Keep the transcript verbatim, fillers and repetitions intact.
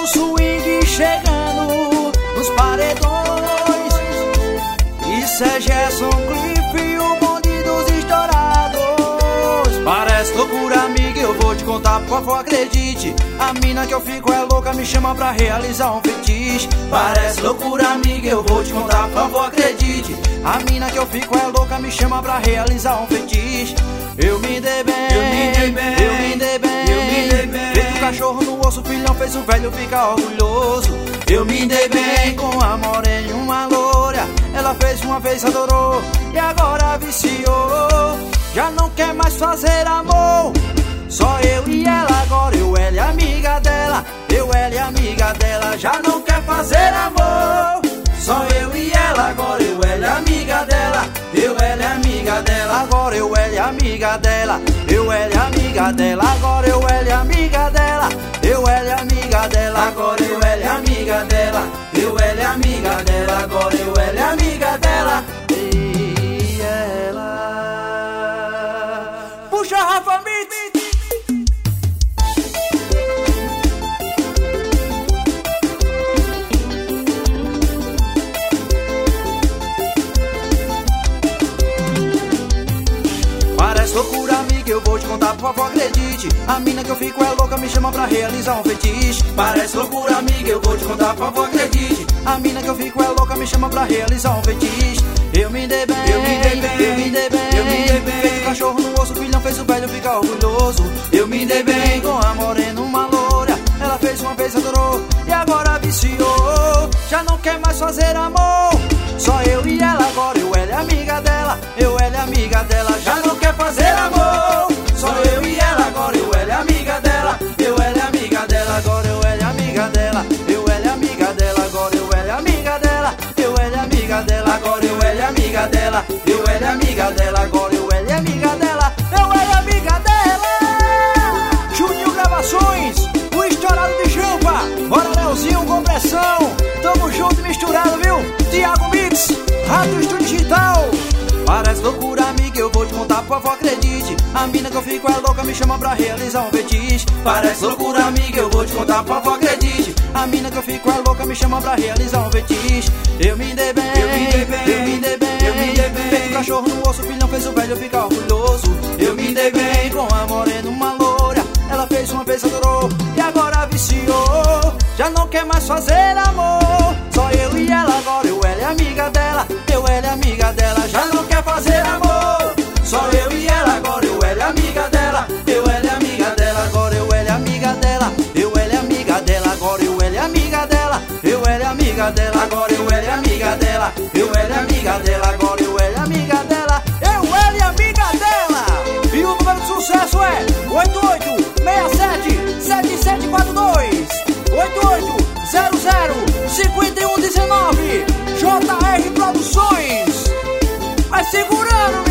swing chegando nos paredões. Isso é Gerson Cliff e o bonde dos estourados. Parece loucura, amiga, eu vou te contar, por favor, acredite. A mina que eu fico é louca, me chama pra realizar um fetiche. Parece loucura, amiga, eu vou te contar, por favor, acredite. A mina que eu fico é louca, me chama pra realizar um fetiche. Eu me dei bem, eu me dei bem, eu me dei bem, eu me dei bem. Feito um cachorro no osso, o filhão fez o velho ficar orgulhoso. Eu me dei bem com a morena, uma loura. Ela fez uma vez, adorou e agora viciou. Já não quer mais fazer amor, só eu e ela. Agora eu, ela e amiga dela, eu, ela e amiga dela. Já não quer fazer amor, só eu e ela. Agora eu, ela e amiga dela, eu, ela e amiga dela. Agora eu, ela e amiga dela, eu, ela e amiga dela. Agora eu, ela e amiga dela, eu, ela e amiga dela. Agora eu, ela e amiga dela, eu, ela e amiga dela. Agora eu, ela e amiga dela. E ela puxa, Rafa Mix. Parece loucura, amiga, eu vou te contar, por favor, acredite. A mina que eu fico é louca, me chama pra realizar um fetiche. Parece loucura, amiga, eu vou te contar, por favor, acredite. A mina que eu fico é louca, me chama pra realizar um fetiche. Eu me dei bem, eu me dei bem, eu me dei bem, eu me dei bem. Feito um cachorro no osso, o filhão fez o velho ficar orgulhoso. Eu me dei bem com a morena, uma loura. Ela fez uma vez, adorou e agora viciou. Já não quer mais fazer amor, só eu e ela. Agora eu, ela é amiga dela, eu, ela é amiga dela. Já não quer fazer amor, só eu e ela. Agora eu, ela é amiga dela, eu, ela é amiga dela. Agora eu, ela é amiga dela, eu, ela é amiga dela. Agora eu, ela é amiga dela, eu, ela é amiga dela. Agora eu, ela é amiga dela, eu, ela é amiga dela. Agora eu, ela é amiga dela, eu, ela é amiga dela. Juninho Gravações, o estourado de Jampa. Bora, Leozinho, com pressão. Tamo junto e misturado, viu? Thiago Mix, Rádio Estúdio Digital. Parece loucura, amiga, eu vou te contar, por favor, acredite. A mina que eu fico é louca, me chama pra realizar um fetiche. Parece loucura, amiga, eu vou te contar, por favor, acredite. A mina que eu fico é louca, me chama pra realizar um fetiche. Eu me dei bem, eu me dei bem, eu me dei bem, eu me dei bem. Feito um cachorro no osso, o filhão fez o velho ficar orgulhoso. Eu me dei bem com a morena, uma loura. Ela fez uma vez, adorou e agora viciou. Já não quer mais fazer amor, só eu e ela. Agora eu, ela é amiga dela, eu, ela é amiga dela. Já não quer fazer amor, só eu e ela. Agora eu, ela é amiga dela, eu, ela é amiga dela. Agora eu, ela é amiga dela, eu, ela é amiga dela. Agora eu, ela é amiga dela, eu, ela é amiga dela. Agora eu, ela é amiga dela, eu, ela é amiga dela. Agora eu, ela é amiga dela, eu, ela é amiga dela. E o número de sucesso é oito oito seis sete sete sete quatro dois, oito oito zero zero cinco um um nove. J R Produções. Vai segurando,